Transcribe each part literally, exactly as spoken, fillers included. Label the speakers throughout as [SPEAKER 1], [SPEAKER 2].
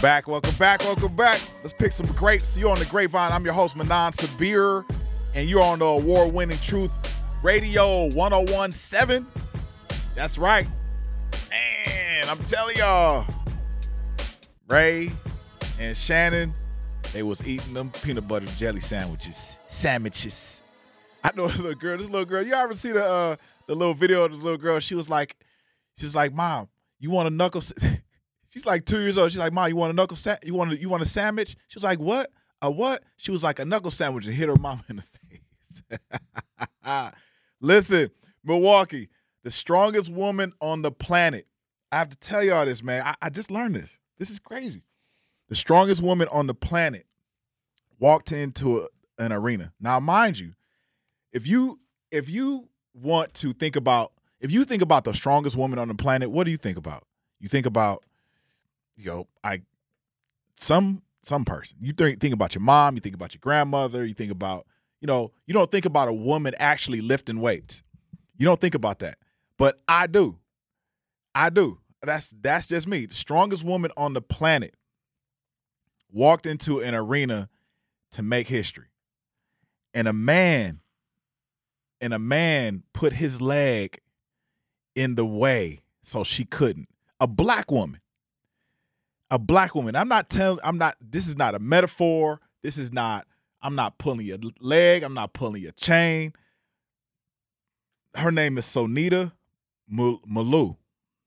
[SPEAKER 1] back, welcome back, welcome back. Let's pick some grapes. You're on the Grapevine. I'm your host, Manan Sabir, and you're on the award-winning Truth Radio one oh one point seven. That's right. Man, I'm telling y'all, Ray and Shannon, they was eating them peanut butter jelly sandwiches. Sandwiches. I know a little girl, this little girl, you ever see the uh, the little video of this little girl? She was like, she was like, Mom, you want a knuckle? She's like two years old. She's like, Mom, you want a knuckle? Sa- you want a, you want a sandwich? She was like, what? A what? She was like, a knuckle sandwich, and hit her mom in the face. Listen, Milwaukee, the strongest woman on the planet. I have to tell y'all this, man. I, I just learned this. This is crazy. The strongest woman on the planet walked into a, an arena. Now, mind you, if you if you want to think about if you think about the strongest woman on the planet, what do you think about? You think about, you know, I some some person. You think think about your mom. You think about your grandmother. You think about, you know, you don't think about a woman actually lifting weights. You don't think about that, but I do. I do. That's that's just me. The strongest woman on the planet walked into an arena to make history, and a man, and a man put his leg in the way so she couldn't. A black woman. A black woman. I'm not telling, I'm not, this is not a metaphor. This is not, I'm not pulling your leg. I'm not pulling your chain. Her name is Sonita Malou.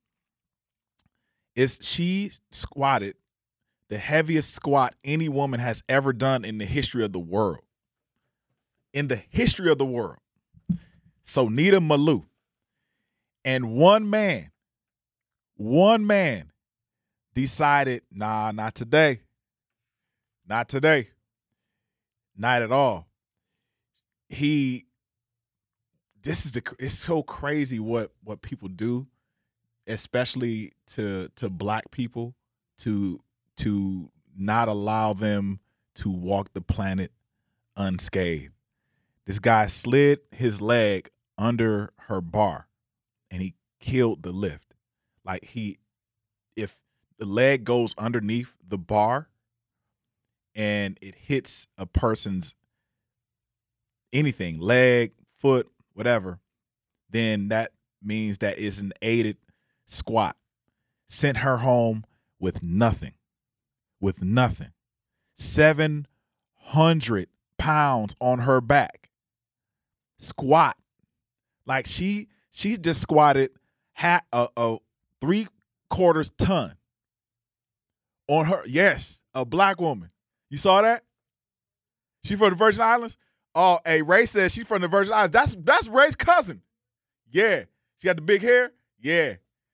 [SPEAKER 1] It's, she squatted the heaviest squat any woman has ever done in the history of the world. In the history of the world. Sonita Malou. And one man, one man decided, nah, not today. Not today. Not at all. He, this is the, it's so crazy what, what people do, especially to, to black people, to, to not allow them to walk the planet unscathed. This guy slid his leg under her bar and he killed the lift. Like he, if the leg goes underneath the bar and it hits a person's anything, leg, foot, whatever, then that means that it's an aided squat. Sent her home with nothing, with nothing. seven hundred pounds on her back. Squat. Like she, she just squatted half, a, a three quarters ton on her. Yes, a black woman. You saw that? She from the Virgin Islands? Oh, hey, Ray says she's from the Virgin Islands. That's that's Ray's cousin. Yeah. She got the big hair? Yeah.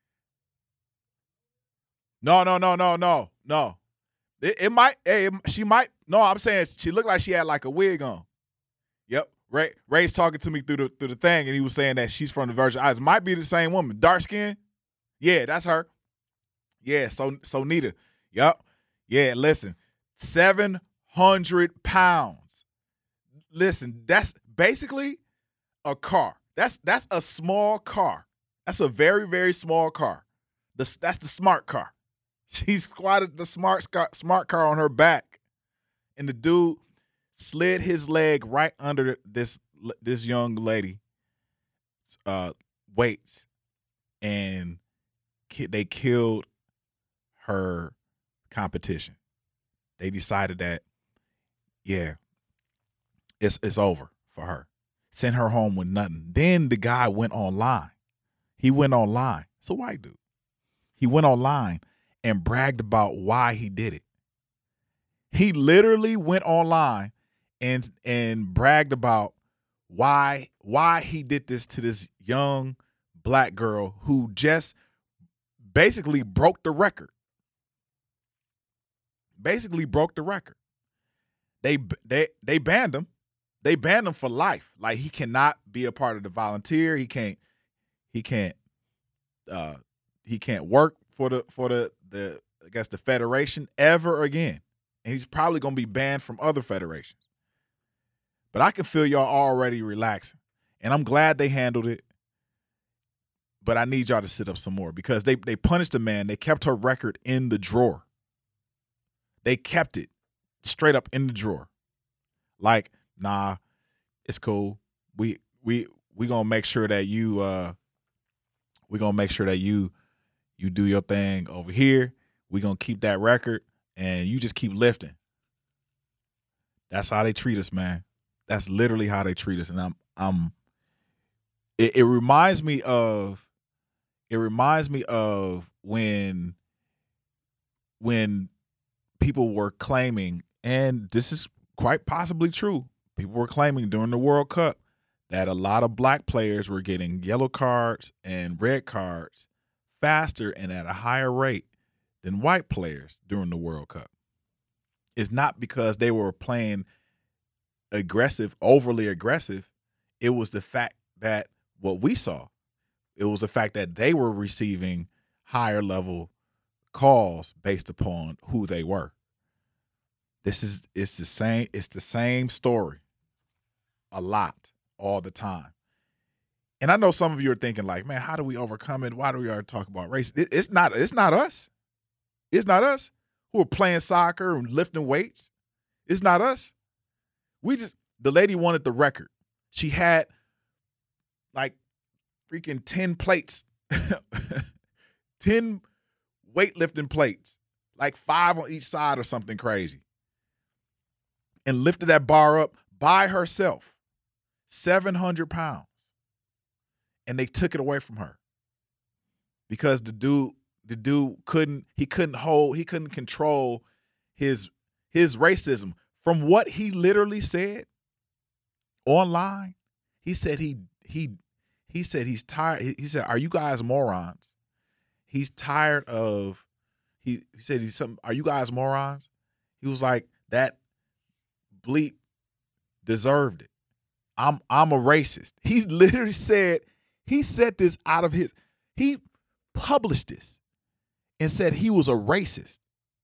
[SPEAKER 1] No, no, no, no, no, no. It, it might, hey, it, she might, no, I'm saying she looked like she had like a wig on. Yep. Ray Ray's talking to me through the through the thing, and he was saying that she's from the Virgin Islands. Might be the same woman. Dark skin? Yeah, that's her. Yeah, so Sonita. Yep. Yeah, listen. seven hundred pounds. Listen, that's basically a car. That's that's a small car. That's a very, very small car. The, that's the smart car. She squatted the smart smart car on her back, and the dude slid his leg right under this this young lady uh, weights, and ki- they killed her competition. They decided that, yeah, it's it's over for her. Sent her home with nothing. Then the guy went online. He went online. It's a white dude. He went online and bragged about why he did it. He literally went online and and bragged about why why he did this to this young black girl who just basically broke the record. Basically broke the record. They they they banned him. They banned him for life. Like he cannot be a part of the volunteer. He can't he can't uh he can't work for the for the the I guess the federation ever again. And he's probably gonna be banned from other federations. But I can feel y'all already relaxing. And I'm glad they handled it. But I need y'all to sit up some more because they they punished the man. They kept her record in the drawer. They kept it straight up in the drawer. Like, nah, it's cool. We we we gonna make sure that you uh we gonna make sure that you you do your thing over here. We gonna keep that record and you just keep lifting. That's how they treat us, man. That's literally how they treat us. And I'm I'm it, it reminds me of it reminds me of when when people were claiming, and this is quite possibly true, people were claiming during the World Cup that a lot of black players were getting yellow cards and red cards faster and at a higher rate than white players during the World Cup. It's not because they were playing aggressive, overly aggressive. It was the fact that what we saw, it was the fact that they were receiving higher level calls based upon who they were. This is it's the same, it's the same story a lot, all the time. And I know some of you are thinking like, man, how do we overcome it? Why do we ever talk about race? It, it's not, it's not us. It's not us who are playing soccer and lifting weights. It's not us. We just, the lady wanted the record. She had like freaking ten plates, ten weightlifting plates, like five on each side or something crazy, and lifted that bar up by herself, seven hundred pounds. And they took it away from her because the dude, the dude couldn't, he couldn't hold, he couldn't control his, his racism. From what he literally said online, he said he, he, he said he's tired. He said, "Are you guys morons?" He's tired of, he, he said, he's some, "Are you guys morons?" He was like, that bleep deserved it. I'm, I'm a racist. He literally said, he said this out of his, he published this and said he was a racist,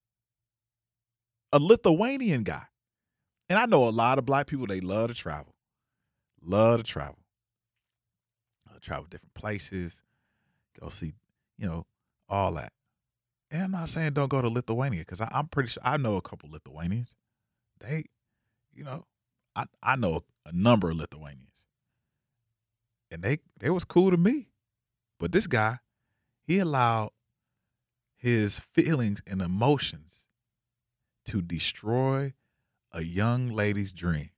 [SPEAKER 1] a Lithuanian guy. And I know a lot of black people, they love to travel, love to travel, love to travel different places, go see, you know, all that. And I'm not saying don't go to Lithuania because I'm pretty sure I know a couple Lithuanians. They, you know, I, I know a number of Lithuanians. And they, they was cool to me. But this guy, he allowed his feelings and emotions to destroy a young lady's dream.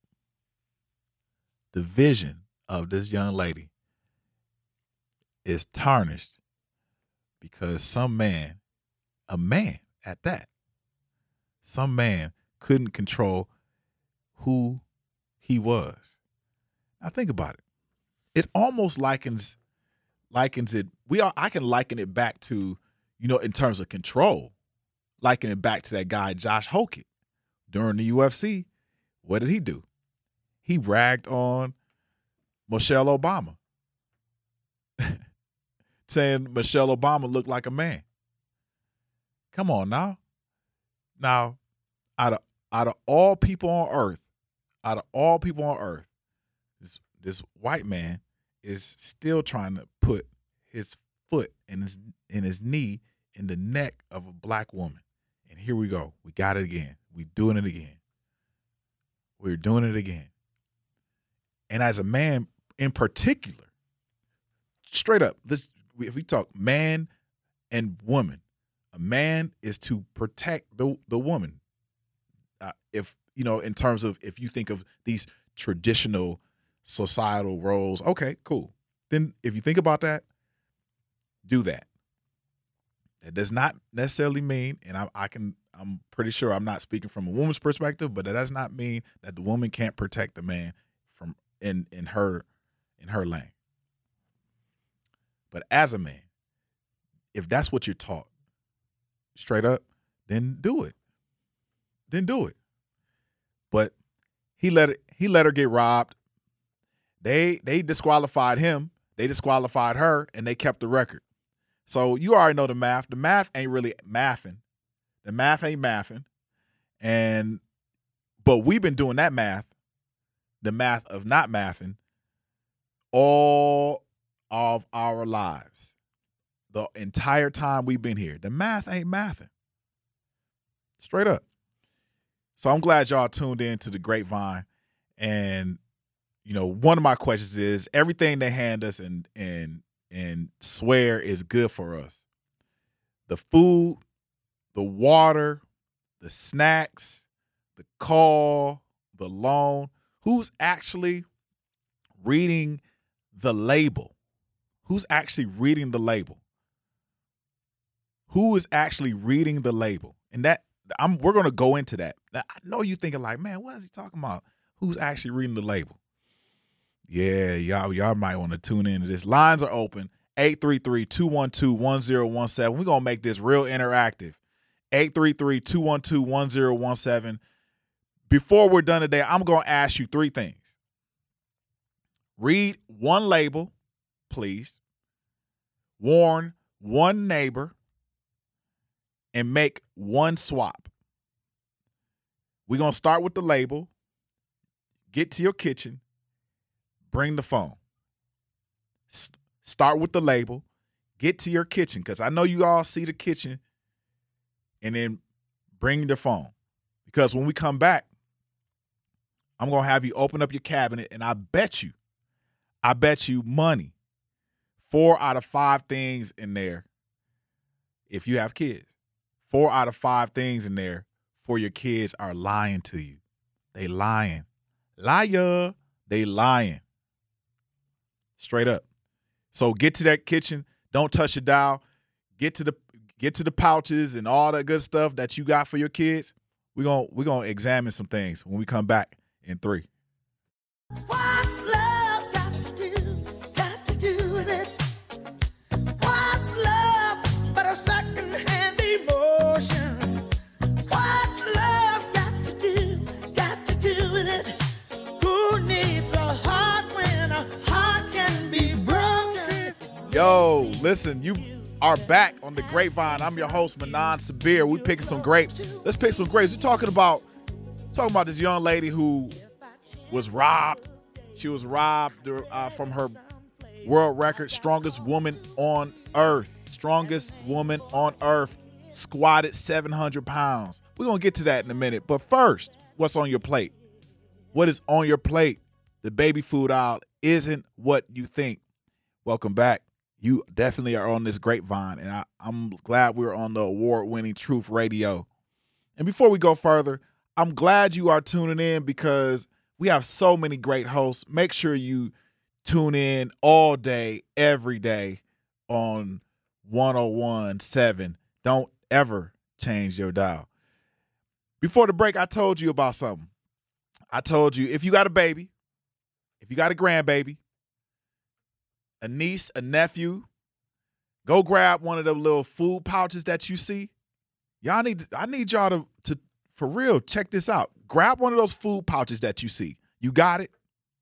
[SPEAKER 1] The vision of this young lady is tarnished because some man, a man at that, some man couldn't control who he was. Now think about it. It almost likens likens it. We are. I can liken it back to, you know, in terms of control, liken it back to that guy Josh Hokett during the U F C. What did he do? He ragged on Michelle Obama, saying Michelle Obama looked like a man. Come on now. Now, out of out of all people on earth, out of all people on earth, this this white man is still trying to put his foot and his in his knee in the neck of a black woman. And here we go. We got it again. We doing it again. We're doing it again. And as a man in particular, straight up, this if we talk man and woman, a man is to protect the the woman. Uh, if you know, in terms of if you think of these traditional societal roles, okay, cool. Then if you think about that, do that. That does not necessarily mean, and I, I can, I'm pretty sure I'm not speaking from a woman's perspective, but that does not mean that the woman can't protect the man from in in her in her lane. But as a man, if that's what you're taught, straight up, then do it. Then do it. But he let it, he let her get robbed. They they disqualified him. They disqualified her, and they kept the record. So you already know the math. The math ain't really mathing. The math ain't mathing. And but we've been doing that math, the math of not mathing, all of our lives. The entire time we've been here. The math ain't mathing. Straight up. So I'm glad y'all tuned in to the Grapevine. And, you know, one of my questions is everything they hand us and and and swear is good for us. The food, the water, the snacks, the call, the loan. Who's actually reading the label? Who's actually reading the label? Who is actually reading the label? And that I'm we're gonna go into that. Now, I know you're thinking like, man, what is he talking about? Who's actually reading the label? Yeah, y'all, y'all might want to tune into this. Lines are open. eight three three, two one two, one zero one seven. We're gonna make this real interactive. eight three three, two one two, one zero one seven. Before we're done today, I'm gonna ask you three things. Read one label, please. Warn one neighbor. And make one swap. We're going to start with the label. Get to your kitchen. Bring the phone. S- start with the label. Get to your kitchen, because I know you all see the kitchen. And then bring the phone. Because when we come back, I'm going to have you open up your cabinet, and I bet you, I bet you money, four out of five things in there, if you have kids, four out of five things in there for your kids are lying to you. They lying. Liar. They lying. Straight up. So get to that kitchen. Don't touch the dial. Get to the get to the pouches and all that good stuff that you got for your kids. We're gonna we're gonna examine some things when we come back in three.
[SPEAKER 2] What's love got to do? Got to do with it. What's love but a second-hand emotion? What's love got to do? Got to do with it. Who needs a heart when a heart can be broken?
[SPEAKER 1] Yo, listen, you are back on the Grapevine. I'm your host, Manan Sabir. We picking some grapes. Let's pick some grapes. We're talking about talking about this young lady who was robbed. She was robbed uh, from her world record, strongest woman on earth. Strongest woman on earth, squatted seven hundred pounds. We're going to get to that in a minute. But first, what's on your plate? What is on your plate? The baby food aisle isn't what you think. Welcome back. You definitely are on this Grapevine, and I, I'm glad we're on the award-winning Truth Radio. And before we go further, I'm glad you are tuning in because we have so many great hosts. Make sure you tune in all day, every day on one oh one point seven. Don't ever change your dial. Before the break, I told you about something. I told you if you got a baby, if you got a grandbaby, a niece, a nephew, go grab one of the little food pouches that you see. Y'all need, I need y'all to, to, for real, check this out. Grab one of those food pouches that you see. You got it?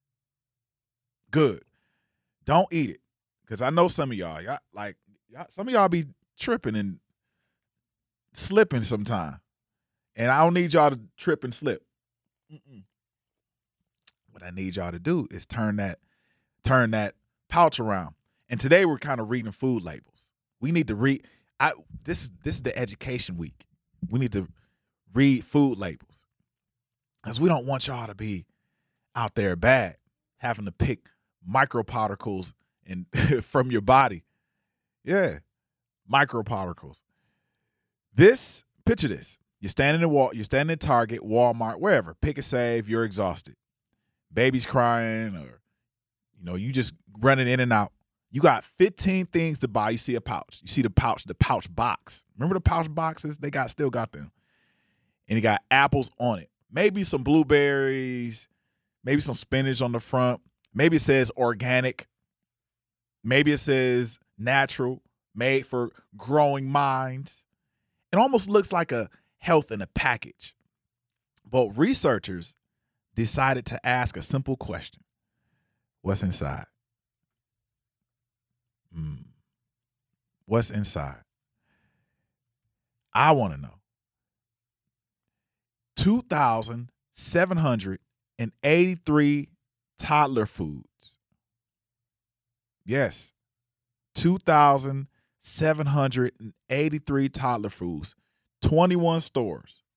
[SPEAKER 1] Good. Don't eat it. Because I know some of y'all, y'all like, y'all, some of y'all be tripping and slipping sometime. And I don't need y'all to trip and slip. Mm-mm. What I need y'all to do is turn that, turn that pouch around. And today we're kind of reading food labels. We need to read. I this this is the education week. We need to read food labels because we don't want y'all to be out there bad, having to pick microparticles and from your body. Yeah, microparticles. This picture this. You're standing in Wal. You're standing in Target, Walmart, wherever. Pick a save. You're exhausted. Baby's crying, or you know, you just running in and out. You got fifteen things to buy. You see a pouch. You see the pouch, the pouch box. Remember the pouch boxes? They got still got them. And it got apples on it. Maybe some blueberries, maybe some spinach on the front. Maybe it says organic. Maybe it says natural, made for growing minds. It almost looks like a health in a package. But researchers decided to ask a simple question. What's inside? Mm. What's inside? I want to know. two thousand seven hundred eighty-three toddler foods. Yes. two thousand seven hundred eighty-three toddler foods. twenty-one stores.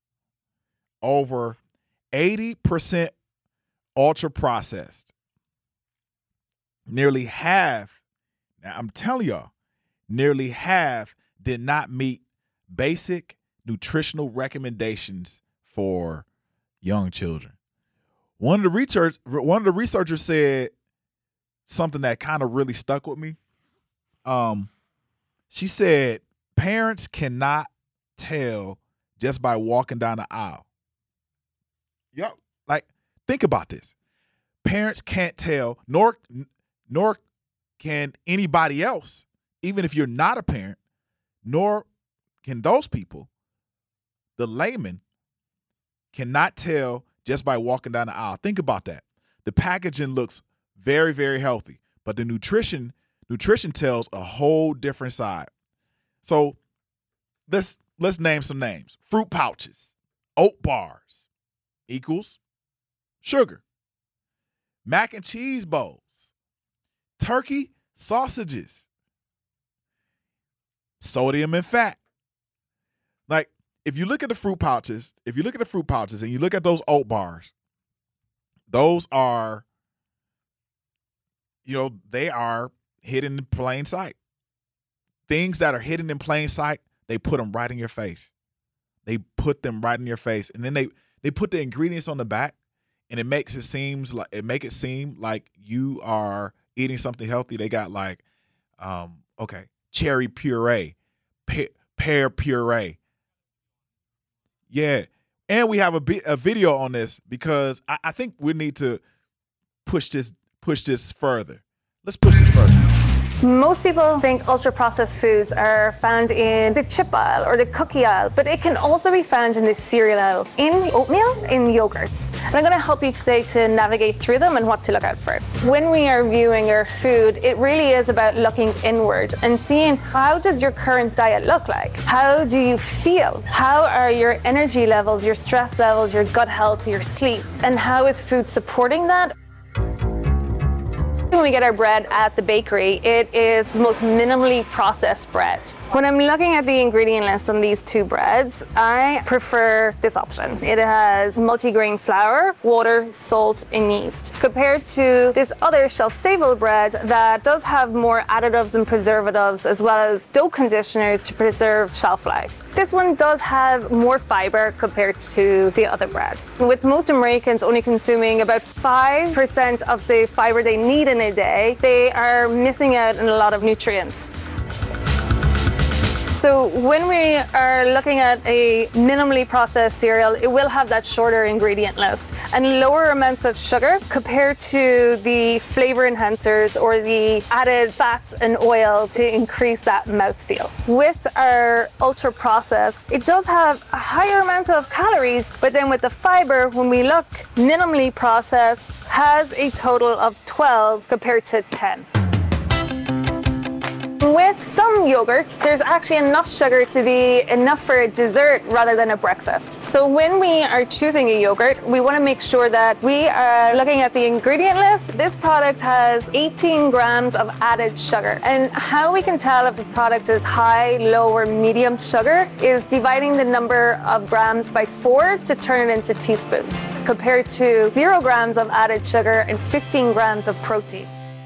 [SPEAKER 1] over eighty percent ultra processed. Nearly half, now I'm telling y'all, nearly half did not meet basic nutritional recommendations for young children. One of the research, one of the researchers said something that kind of really stuck with me. Um, she said parents cannot tell just by walking down the aisle. Yep. Like, think about this. Parents can't tell, nor nor can anybody else, even if you're not a parent, nor can those people, the layman, cannot tell just by walking down the aisle. Think about that. The packaging looks very, very healthy, but the nutrition nutrition tells a whole different side. So let's let's name some names. Fruit pouches, oat bars equals sugar. Mac and cheese bowls, turkey sausages, sodium and fat. Like, if you look at the fruit pouches, if you look at the fruit pouches and you look at those oat bars, those are, you know, they are hidden in plain sight. Things that are hidden in plain sight, they put them right in your face. They put them right in your face. And then they, they put the ingredients on the back, and it makes it seems like it make it seem like you are eating something healthy. They got like, um, okay, cherry puree, pe- pear puree. Yeah. And we have a, bi- a video on this because I, I think we need to push this push this further. Let's push this further.
[SPEAKER 3] Most people think ultra-processed foods are found in the chip aisle or the cookie aisle, but it can also be found in the cereal aisle, in oatmeal, in yogurts. And I'm going to help you today to navigate through them and what to look out for. When we are viewing our food, it really is about looking inward and seeing, how does your current diet look like? How do you feel? How are your energy levels, your stress levels, your gut health, your sleep? And how is food supporting that? When we get our bread at the bakery, it is the most minimally processed bread. When I'm looking at the ingredient list on these two breads, I prefer this option. It has multigrain flour, water, salt, and yeast, compared to this other shelf-stable bread that does have more additives and preservatives, as well as dough conditioners to preserve shelf life. This one does have more fiber compared to the other bread. With most Americans only consuming about five percent of the fiber they need in a day, they are missing out on a lot of nutrients. So when we are looking at a minimally processed cereal, it will have that shorter ingredient list and lower amounts of sugar compared to the flavor enhancers or the added fats and oils to increase that mouthfeel. With our ultra processed, it does have a higher amount of calories, but then with the fiber, when we look, minimally processed has a total of twelve compared to ten. With some yogurts, there's actually enough sugar to be enough for a dessert rather than a breakfast. So when we are choosing a yogurt, we want to make sure that we are looking at the ingredient list. This product has eighteen grams of added sugar. And how we can tell if a product is high, low, or medium sugar is dividing the number of grams by four to turn it into teaspoons, compared to zero grams of added sugar and fifteen grams of protein.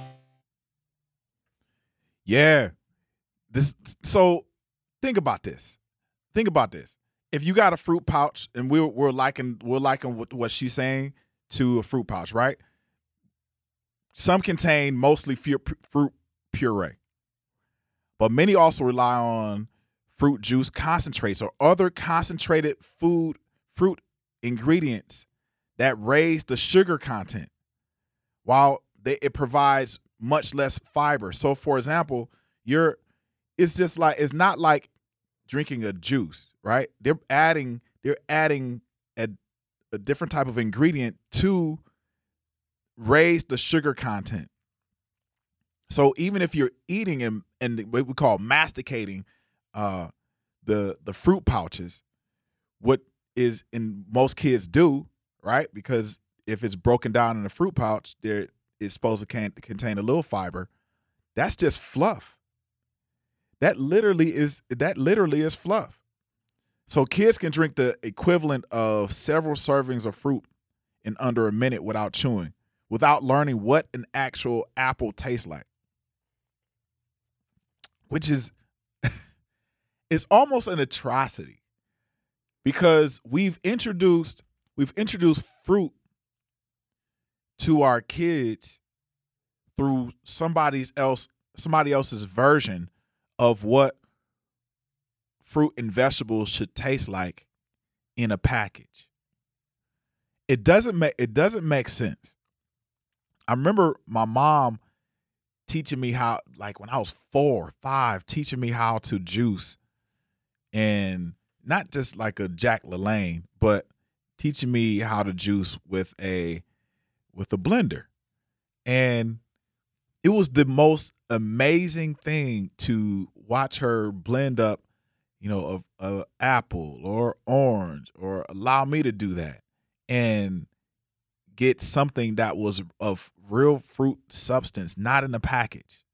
[SPEAKER 1] Yeah. This so think about this. Think about this. If you got a fruit pouch, and we're we're liking we're liking what, what she's saying to a fruit pouch, right? Some contain mostly fu- fruit puree, but many also rely on fruit juice concentrates or other concentrated food fruit ingredients that raise the sugar content, while they, it provides much less fiber. So, for example, you're it's just like it's not like drinking a juice, right? They're adding they're adding a, a different type of ingredient to raise the sugar content. So even if you're eating and and what we call masticating uh, the the fruit pouches, what is in most kids do, right? Because if it's broken down in a fruit pouch, there is supposed to can, contain a little fiber. That's just fluff. That literally is that literally is fluff. So kids can drink the equivalent of several servings of fruit in under a minute without chewing, without learning what an actual apple tastes like. Which is, it's almost an atrocity because we've introduced, we've introduced fruit to our kids through somebody's else, somebody else's version of what fruit and vegetables should taste like in a package. It doesn't make it doesn't make sense. I remember my mom teaching me how, like when I was four, five, teaching me how to juice, and not just like a Jack LaLanne, but teaching me how to juice with a with a blender. And it was the most amazing thing to watch her blend up, you know, a, a apple or orange, or allow me to do that and get something that was of real fruit substance, not in a package.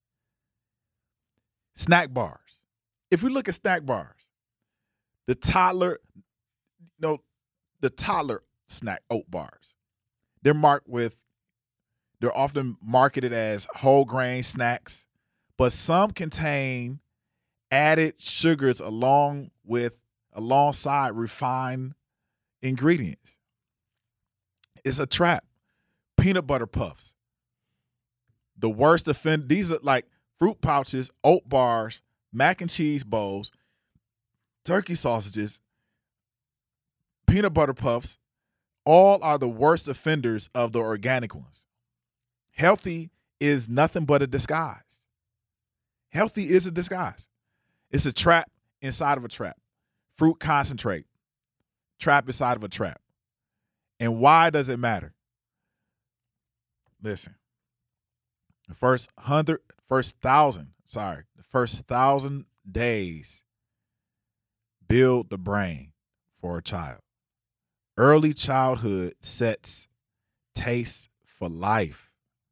[SPEAKER 1] Snack bars. If we look at snack bars, the toddler, no, the toddler snack oat bars, they're marked with, they're often marketed as whole grain snacks, but some contain added sugars along with, alongside refined ingredients. It's a trap. Peanut butter puffs. The worst offend. These are like fruit pouches, oat bars, mac and cheese bowls, turkey sausages, peanut butter puffs. All are the worst offenders of the organic ones. Healthy is nothing but a disguise. Healthy is a disguise. It's a trap inside of a trap. Fruit concentrate. Trap inside of a trap. And why does it matter? Listen, the first hundred, first thousand, sorry, the first thousand days build the brain for a child. Early childhood sets taste for life.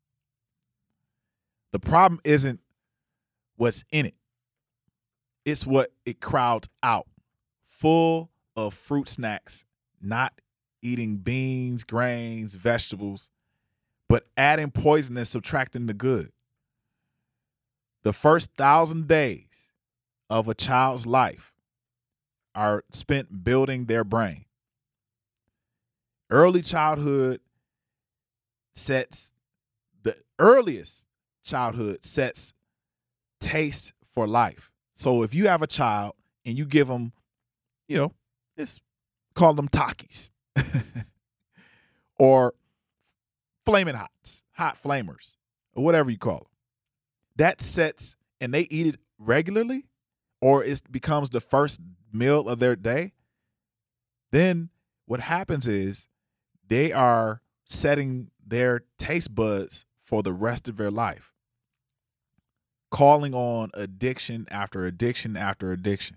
[SPEAKER 1] The problem isn't what's in it. It's what it crowds out. Full of fruit snacks, not eating beans, grains, vegetables, but adding poison and subtracting the good. The first thousand days of a child's life are spent building their brain. Early childhood sets, the earliest childhood sets taste for life. So if you have a child and you give them, you know, just call them Takis or Flaming Hots, hot flamers, or whatever you call them. That sets, and they eat it regularly, or it becomes the first meal of their day. Then what happens is they are setting their taste buds for the rest of their life, calling on addiction after addiction after addiction.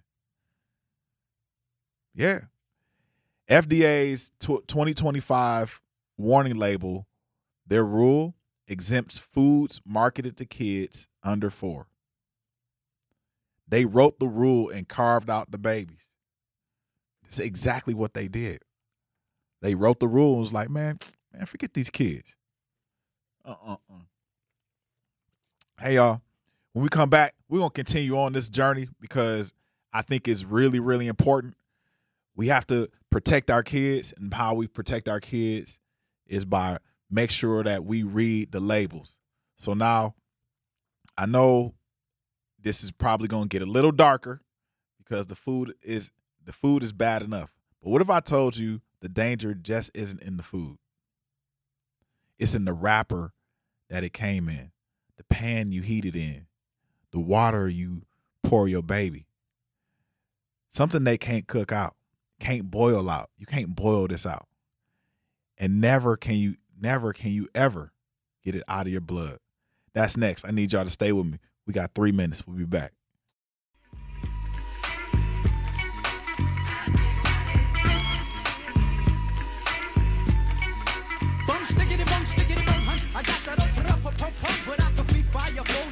[SPEAKER 1] Yeah. F D A's twenty twenty-five warning label, their rule exempts foods marketed to kids under four. They wrote the rule and carved out the babies. It's exactly what they did. They wrote the rule and was like, man, man, forget these kids. Uh-uh-uh. Hey, y'all, when we come back, we're going to continue on this journey because I think it's really, really important. We have to protect our kids, and how we protect our kids is by make sure that we read the labels. So now I know this is probably going to get a little darker because the food is the food is bad enough. But what if I told you the danger just isn't in the food? It's in the wrapper that it came in, the pan you heat it in, the water you pour your baby. Something they can't cook out, can't boil out. You can't boil this out. And never can you, never can you ever get it out of your blood. That's next. I need y'all to stay with me. We got three minutes. We'll be back.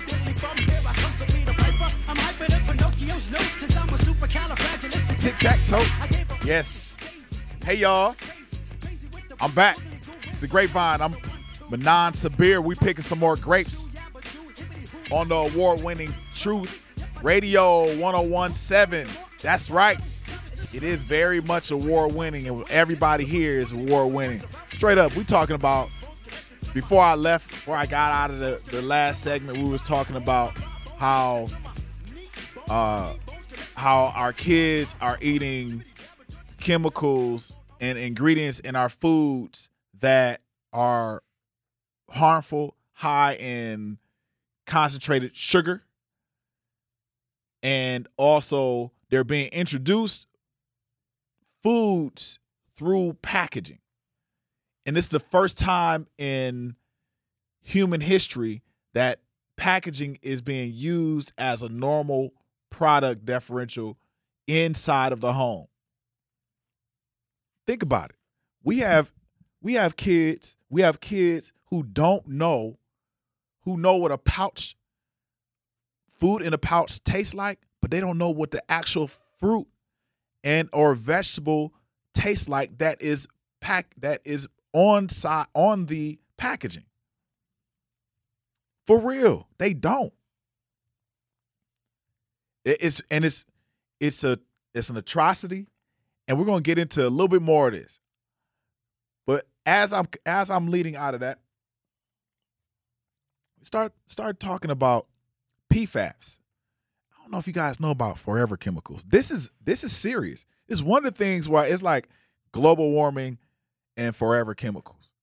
[SPEAKER 1] Tic-tac-toe. tote. Yes. Hey, y'all. I'm back. It's the Grapevine. I'm Manan Sabir. We picking some more grapes on the award-winning Truth Radio one oh one point seven. That's right. It is very much award-winning, and everybody here is award-winning. Straight up, we talking about, before I left, before I got out of the, the last segment, we was talking about how uh, how our kids are eating chemicals and ingredients in our foods that are harmful, high in concentrated sugar, and also they're being introduced foods through packaging. And this is the first time in human history that packaging is being used as a normal product differential inside of the home. Think about it. We have we have kids, we have kids who don't know, who know what a pouch, food in a pouch tastes like, but they don't know what the actual fruit and or vegetable tastes like that is pack that is on side on the packaging. For real, they don't. It's and it's it's a it's an atrocity, and we're gonna get into a little bit more of this. But as I'm as I'm leading out of that, we start start talking about P FABs. I don't know if you guys know about forever chemicals. This is this is serious. It's one of the things why it's like global warming and forever chemicals.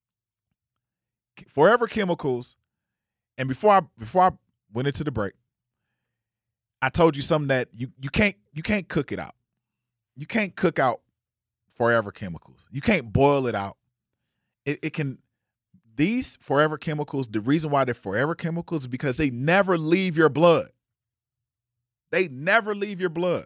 [SPEAKER 1] Forever chemicals, and before I before I went into the break, I told you something that you you can't you can't cook it out. You can't cook out forever chemicals. You can't boil it out. It, it can these forever chemicals, the reason why they're forever chemicals is because they never leave your blood. They never leave your blood.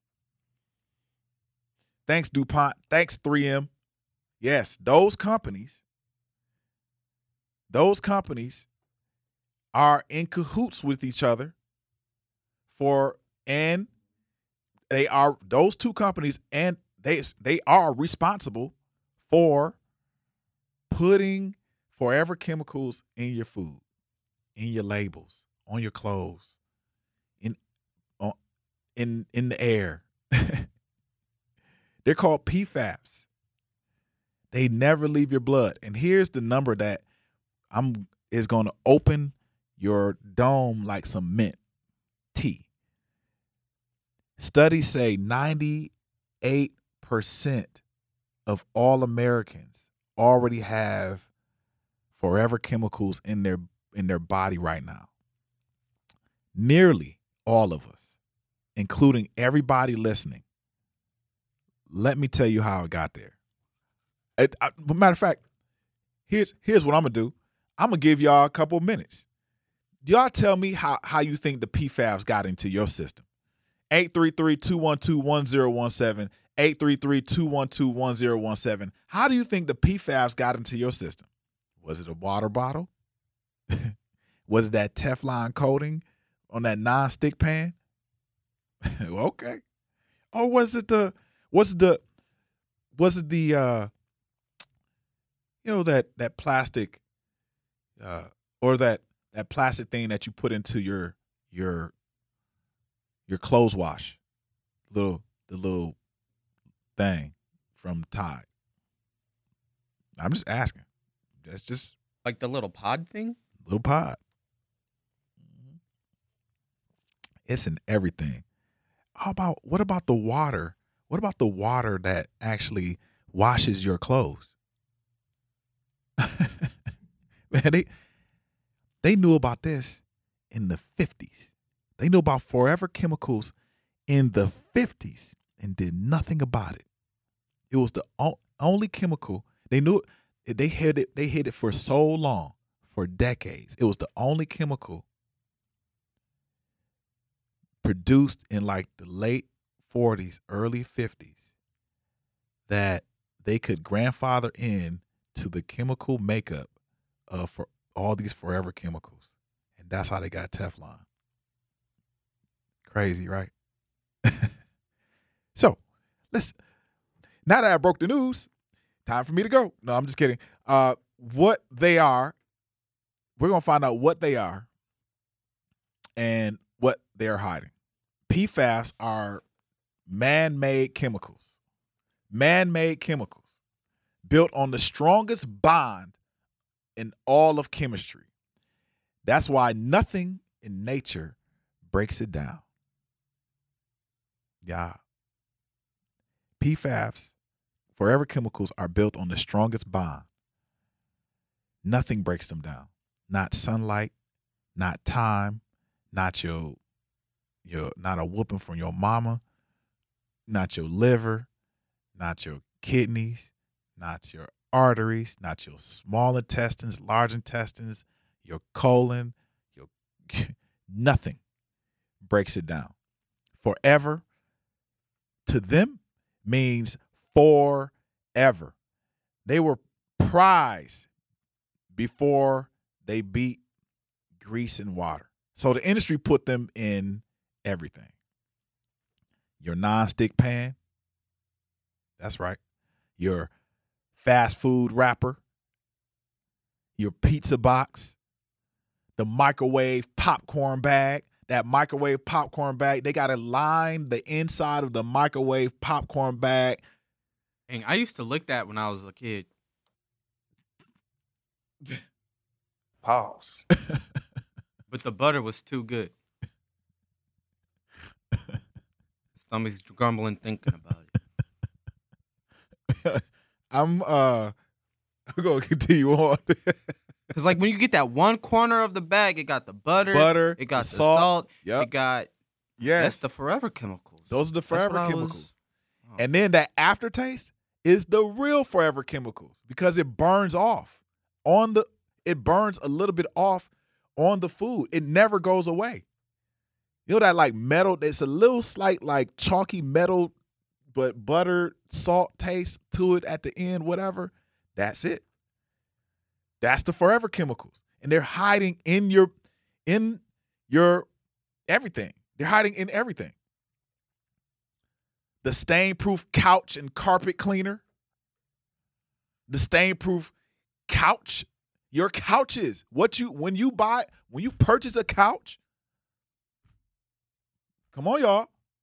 [SPEAKER 1] Thanks, DuPont. Thanks, three M. Yes, those companies, those companies are in cahoots with each other for, and they are, those two companies, and they they are responsible for putting forever chemicals in your food, in your labels, on your clothes, in on, in in the air. They're called P FABs. They never leave your blood. And here's the number that I'm is going to open your dome like some mint tea. Studies say ninety-eight percent of all Americans already have forever chemicals in their in their body right now. Nearly all of us, including everybody listening. Let me tell you how I got there. It, I, matter of fact, here's here's what I'm gonna do. I'm gonna give y'all a couple minutes. Y'all tell me how, how you think the P FABs got into your system. eight three three, two one two, one zero one seven, eight three three, two one two, one zero one seven. How do you think the P FABs got into your system? Was it a water bottle? Was it that Teflon coating on that non-stick pan? Okay. Or was it the was it the was it the uh you know that that plastic uh or that that plastic thing that you put into your your your clothes wash, little the little thing from Tide? I'm just asking. That's just
[SPEAKER 4] like the little pod thing.
[SPEAKER 1] Little pod. It's in everything. How about what about the water? What about the water that actually washes your clothes? Man, they they knew about this in the fifties. They knew about forever chemicals in the fifties and did nothing about it. It was the only chemical they knew. They hid it. They hid it for so long, for decades. It was the only chemical produced in like the late forties, early fifties that they could grandfather in to the chemical makeup of for all these forever chemicals. And that's how they got Teflon. Crazy, right? So Listen, now that I broke the news, time for me to go. No, I'm just kidding. Uh, what they are, we're going to find out what they are and what they're hiding. P FAS are man-made chemicals. Man-made chemicals built on the strongest bond in all of chemistry. That's why nothing in nature breaks it down. Yeah. P FAS, forever chemicals, are built on the strongest bond. Nothing breaks them down. Not sunlight, not time, not your, your not a whooping from your mama, not your liver, not your kidneys, not your arteries, not your small intestines, large intestines, your colon, your nothing breaks it down. Forever to them means forever. They were prized before they beat grease and water. So the industry put them in everything. Your nonstick pan, that's right. Your fast food wrapper, your pizza box, the microwave popcorn bag. That microwave popcorn bag, they got to line the inside of the microwave popcorn bag.
[SPEAKER 4] Dang, I used to lick that when I was a kid.
[SPEAKER 5] Pause.
[SPEAKER 4] But the butter was too good. Stomach's grumbling thinking about it.
[SPEAKER 1] I'm uh I'm gonna continue on.
[SPEAKER 4] Cause like when you get that one corner of the bag, it got the butter,
[SPEAKER 1] Butter,
[SPEAKER 4] it got
[SPEAKER 1] the
[SPEAKER 4] the
[SPEAKER 1] salt.
[SPEAKER 4] salt,
[SPEAKER 1] Yep.
[SPEAKER 4] it got
[SPEAKER 1] Yes.
[SPEAKER 4] that's the forever chemicals.
[SPEAKER 1] Those are the
[SPEAKER 4] That's what
[SPEAKER 1] forever
[SPEAKER 4] I was-
[SPEAKER 1] chemicals.
[SPEAKER 4] Oh.
[SPEAKER 1] And then that aftertaste is the real forever chemicals because it burns off on the it burns a little bit off on the food. It never goes away. You know that like metal, it's a little slight like chalky metal, but butter, salt taste to it at the end, whatever. That's it. That's the forever chemicals. And they're hiding in your in your everything. They're hiding in everything. The stain-proof couch and carpet cleaner. The stain-proof couch. Your couches. What you when you buy, when you purchase a couch. Come on, y'all.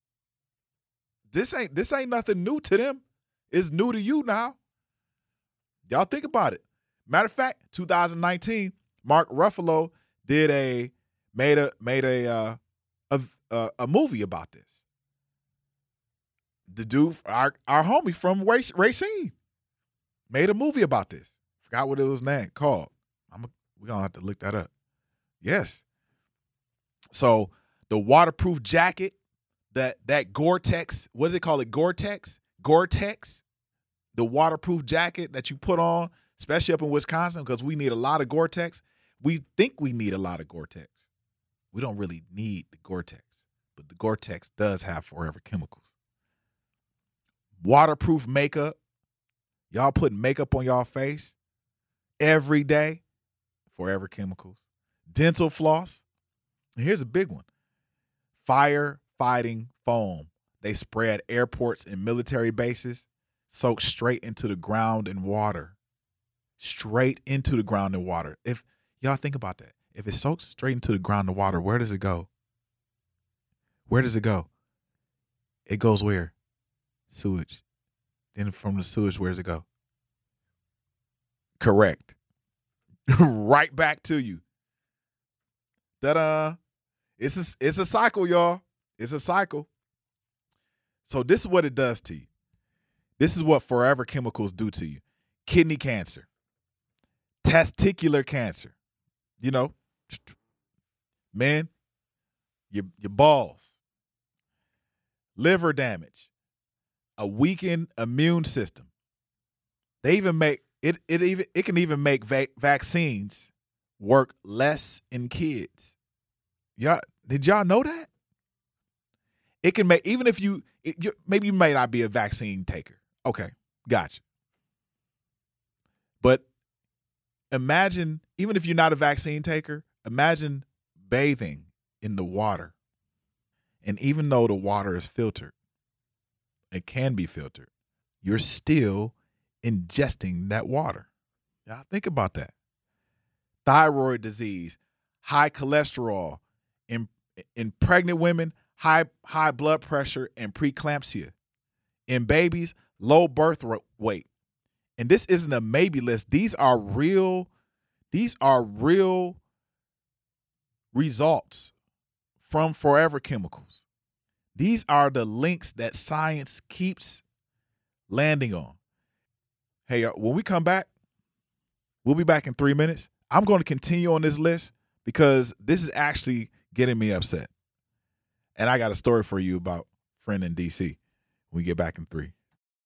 [SPEAKER 1] This ain't this ain't nothing new to them. It's new to you now. Y'all think about it. Matter of fact, two thousand nineteen, Mark Ruffalo did a made a made a uh, a, a a movie about this. The dude, our our homie from Rac- Racine, made a movie about this. Forgot what it was name called. I'm a, we're gonna have to look that up. Yes. So the waterproof jacket, that that Gore-Tex, what do they call it? Gore-Tex? Gore-Tex, the waterproof jacket that you put on, especially up in Wisconsin, because we need a lot of Gore-Tex. We think we need a lot of Gore-Tex. We don't really need the Gore-Tex, but the Gore-Tex does have forever chemicals. Waterproof makeup. Y'all putting makeup on y'all face every day. Forever chemicals. Dental floss. And here's a big one. Fire-fighting foam. They spray at airports and military bases, soak straight into the ground and water. Straight into the ground and water. If y'all think about that. If it soaks straight into the ground and water, where does it go? Where does it go? It goes where? Sewage. Then from the sewage, where does it go? Correct. Right back to you. Ta-da. It's a, it's a cycle, y'all. It's a cycle. So this is what it does to you. This is what forever chemicals do to you. Kidney cancer. Testicular cancer. You know, man, your, your balls. Liver damage. A weakened immune system. They even make it. It even it can even make va- vaccines work less in kids. Y'all, did y'all know that? It can make even if you, it, you maybe you may not be a vaccine taker. Okay, gotcha. But imagine even if you're not a vaccine taker, imagine bathing in the water, and even though the water is filtered, it can be filtered, you're still ingesting that water. Now, think about that. Thyroid disease, high cholesterol, in, in pregnant women, high, high blood pressure and preeclampsia. In babies, low birth weight. And this isn't a maybe list. These are real, these are real results from Forever Chemicals. These are the links that science keeps landing on. Hey, uh, when we come back, we'll be back in three minutes. I'm going to continue on this list because this is actually getting me upset. And I got a story for you about a friend in D C when we get back in three.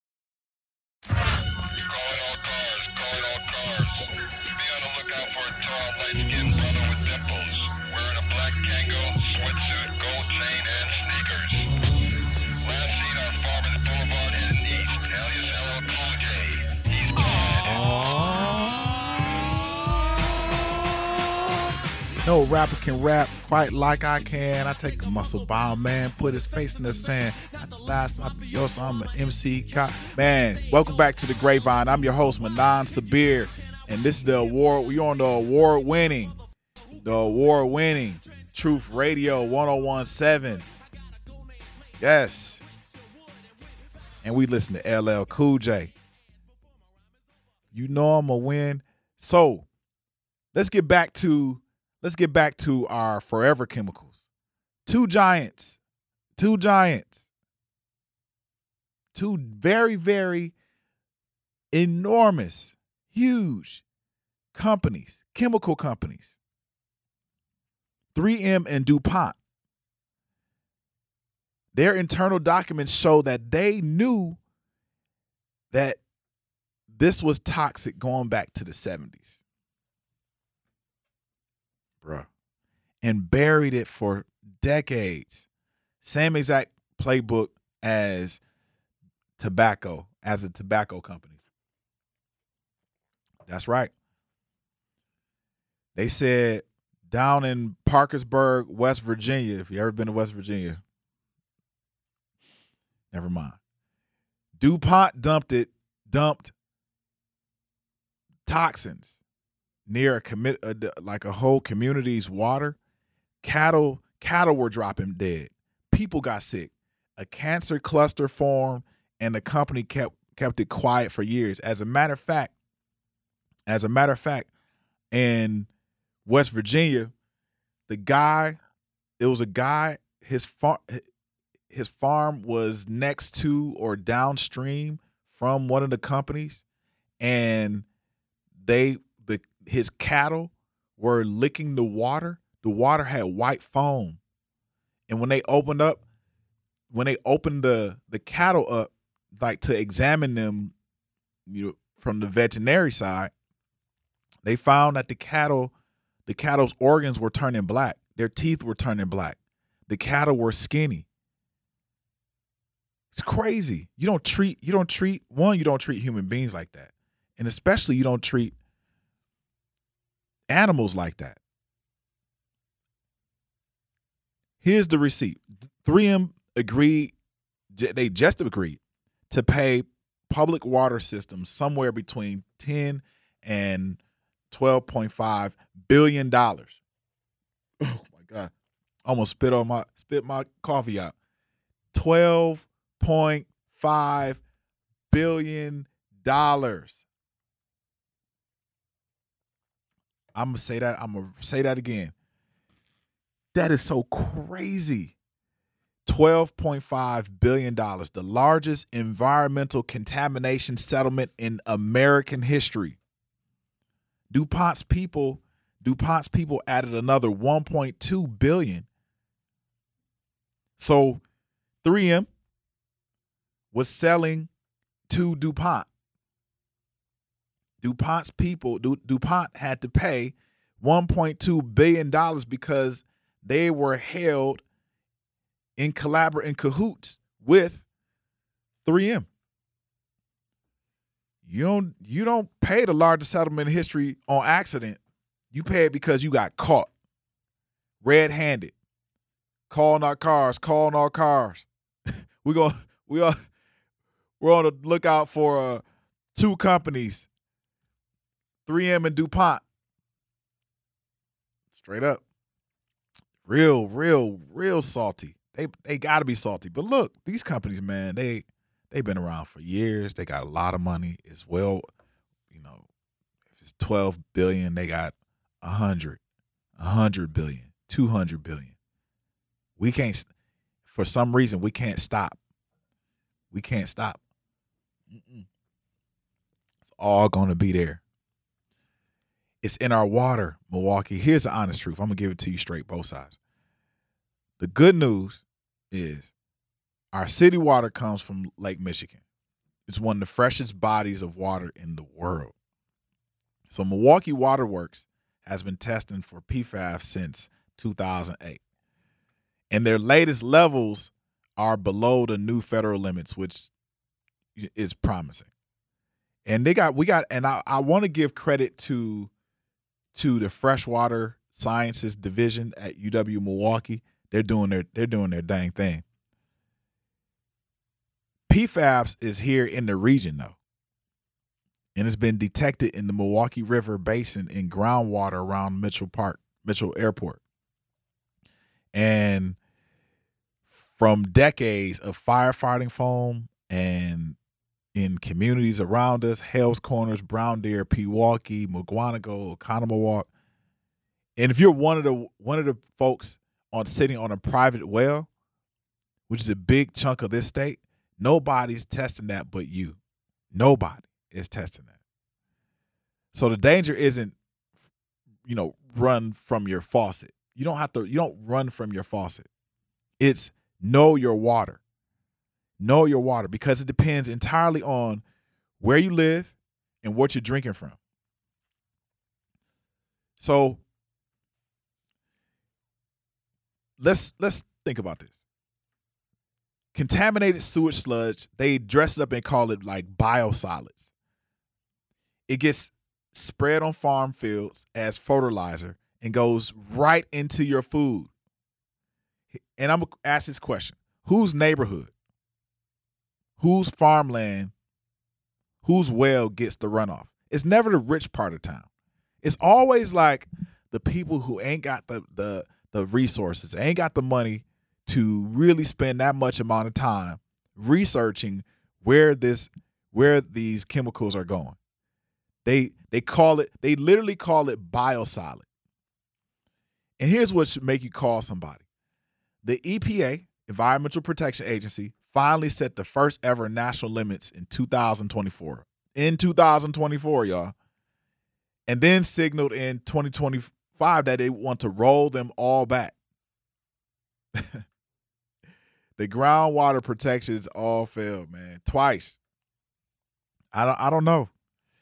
[SPEAKER 1] No rapper can rap quite like I can. I take a muscle bound man, put his face in the sand. Not the last, not the yours, I'm an M C. Man, welcome back to the Grapevine. I'm your host, Manan Sabir, and this is the award. We're on the award-winning, the award-winning Truth Radio one oh one point seven. Yes. And we listen to L L Cool J. You know I'm going to win. So, let's get back to Let's get back to our Forever Chemicals. Two giants. Two giants. Two very, very enormous, huge companies, chemical companies. three M and DuPont. Their internal documents show that they knew that this was toxic going back to the seventies. Bruh, and buried it for decades. Same exact playbook as tobacco, as a tobacco company. That's right. They said down in Parkersburg, West Virginia, if you ever been to West Virginia, never mind. DuPont dumped it, dumped toxins near a commit uh, like a whole community's water. Cattle, cattle were dropping dead. People got sick. A cancer cluster formed, and the company kept kept it quiet for years. As a matter of fact, as a matter of fact, in West Virginia, the guy, it was a guy, his farm, his farm was next to or downstream from one of the companies, and they the his cattle were licking the water. The water had white foam. And when they opened up, when they opened the the cattle up, like to examine them, you know, from the veterinary side, they found that the cattle, the cattle's organs were turning black. Their teeth were turning black. The cattle were skinny. It's crazy. You don't treat, you don't treat, one, you don't treat human beings like that. And especially you don't treat animals like that. Here's the receipt. three M agreed, they just agreed to pay public water systems somewhere between ten and twelve point five billion dollars. Oh my God. Almost spit on my spit my coffee out. twelve point five billion dollars. I'm gonna say that. I'm gonna say that again. That is so crazy. twelve point five billion dollars, the largest environmental contamination settlement in American history. DuPont's people, DuPont's people added another one point two billion dollars. So three M was selling to DuPont. DuPont's people, Du, DuPont had to pay one point two billion dollars because they were held in collabor in cahoots with three M. You don't you don't pay the largest settlement in history on accident. You pay it because you got caught red-handed, calling our cars, calling our cars. we gonna we are We're on the lookout for uh, two companies, three M and DuPont. Straight up. Real, real, real salty. They they got to be salty. But look, these companies, man, they they've been around for years. They got a lot of money as well. You know, if it's twelve billion, they got one hundred, one hundred billion, two hundred billion. We can't, for some reason, we can't stop. We can't stop. Mm-mm. It's all going to be there. It's in our water, Milwaukee. Here's the honest truth. I'm going to give it to you straight, both sides. The good news is our city water comes from Lake Michigan. It's one of the freshest bodies of water in the world. So Milwaukee Water Works has been testing for P FAS since two thousand eight. And their latest levels are below the new federal limits, which is promising. And they got, we got, and I, I want to give credit to, to the freshwater sciences division at U W Milwaukee. They're doing their, they're doing their dang thing. P FAS is here in the region though. And it's been detected in the Milwaukee River Basin in groundwater around Mitchell Park, Mitchell Airport. And from decades of firefighting foam and in communities around us, Hales Corners, Brown Deer, Pewaukee, McGuanago, Oconomowoc. And if you're one of the one of the folks on sitting on a private well, which is a big chunk of this state, nobody's testing that but you. Nobody is testing that. So the danger isn't, you know, run from your faucet. You don't have to, you don't run from your faucet. It's know your water. Know your water because it depends entirely on where you live and what you're drinking from. So let's let's think about this. Contaminated sewage sludge, they dress it up and call it like biosolids. It gets spread on farm fields as fertilizer and goes right into your food. And I'm going to ask this question. Whose neighborhood, whose farmland, whose well gets the runoff? It's never the rich part of town. It's always like the people who ain't got the the the resources, ain't got the money to really spend that much amount of time researching where this where these chemicals are going. They they call it, they literally call it biosolid. And here's what should make you call somebody. The E P A, Environmental Protection Agency, finally set the first ever national limits in two thousand twenty-four. In two thousand twenty-four, y'all. And then signaled in twenty twenty-five that they want to roll them all back. The groundwater protections all failed, man. Twice. I don't I don't know.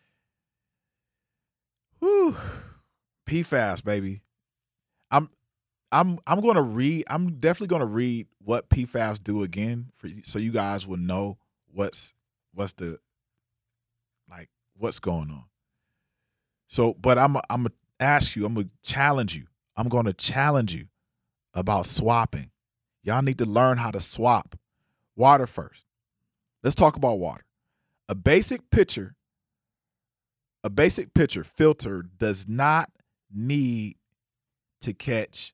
[SPEAKER 1] Whew. P FAS, baby. I'm I'm I'm gonna read, I'm definitely gonna read what P FAS do again for you, so you guys will know what's what's the like what's going on. So, but I'm I'm gonna ask you, I'm gonna challenge you. I'm gonna challenge you about swapping. Y'all need to learn how to swap water first. Let's talk about water. A basic pitcher, a basic pitcher filter does not need to catch,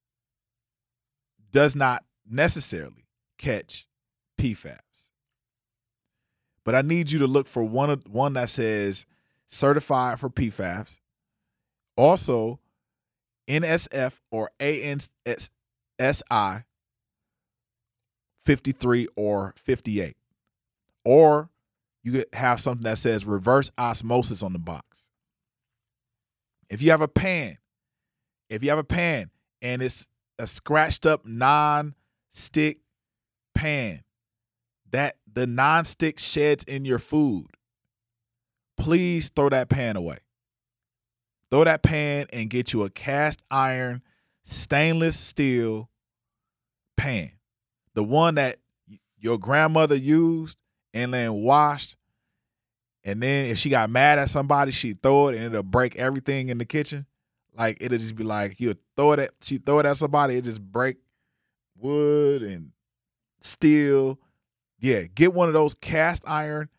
[SPEAKER 1] does not necessarily catch P FAS. But I need you to look for one, one that says certified for P FAS. Also, N S F or A N S I fifty-three or fifty-eight. Or you could have something that says reverse osmosis on the box. If you have a pan, if you have a pan and it's a scratched up non-stick pan that the non-stick sheds in your food, please throw that pan away. Throw that pan and get you a cast iron stainless steel pan. The one that your grandmother used and then washed. And then if she got mad at somebody, she'd throw it and it'll break everything in the kitchen. Like it'll just be like, you'll throw it at, she throw it at somebody, it just break wood and steel. Yeah, get one of those cast iron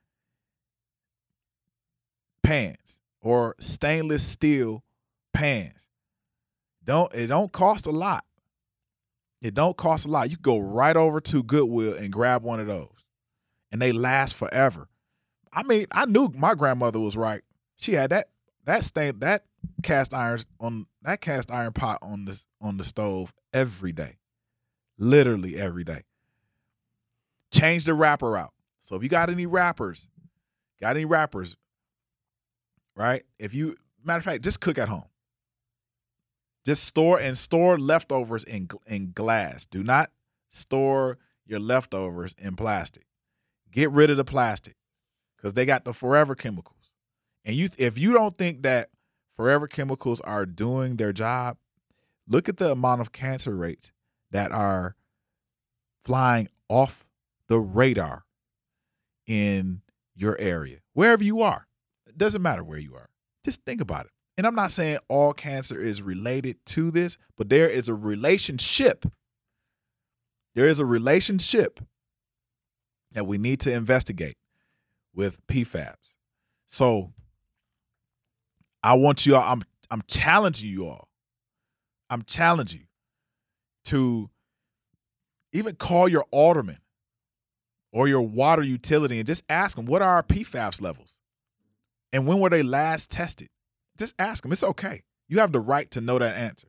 [SPEAKER 1] pans or stainless steel pans. Don't it don't cost a lot. It don't cost a lot. You can go right over to Goodwill and grab one of those. And they last forever. I mean, I knew my grandmother was right. She had that that stain that cast iron on that cast iron pot on the on the stove every day. Literally every day. Change the wrapper out. So if you got any wrappers, got any wrappers, right? If you matter of fact, just cook at home. Just store and store leftovers in in glass. Do not store your leftovers in plastic. Get rid of the plastic because they got the forever chemicals. And you, if you don't think that forever chemicals are doing their job, look at the amount of cancer rates that are flying off the radar in your area, wherever you are. It doesn't matter where you are. Just think about it. And I'm not saying all cancer is related to this, but there is a relationship. There is a relationship that we need to investigate with P FABs. So I want you all, I'm I'm challenging you all. I'm challenging you to even call your alderman or your water utility and just ask them, what are our P FABs levels? And when were they last tested? Just ask them. It's okay. You have the right to know that answer.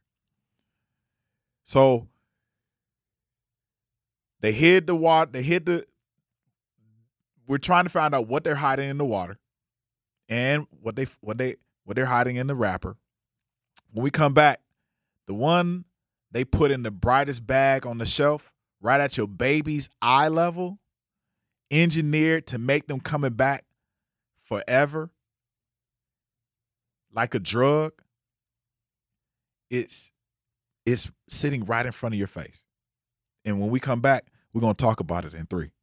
[SPEAKER 1] So they hid the water. They hid the. We're trying to find out what they're hiding in the water, and what they what they what they're hiding in the wrapper. When we come back, the one they put in the brightest bag on the shelf, right at your baby's eye level, engineered to make them coming back forever. Like a drug, it's it's sitting right in front of your face. And when we come back, we're going to talk about it in three.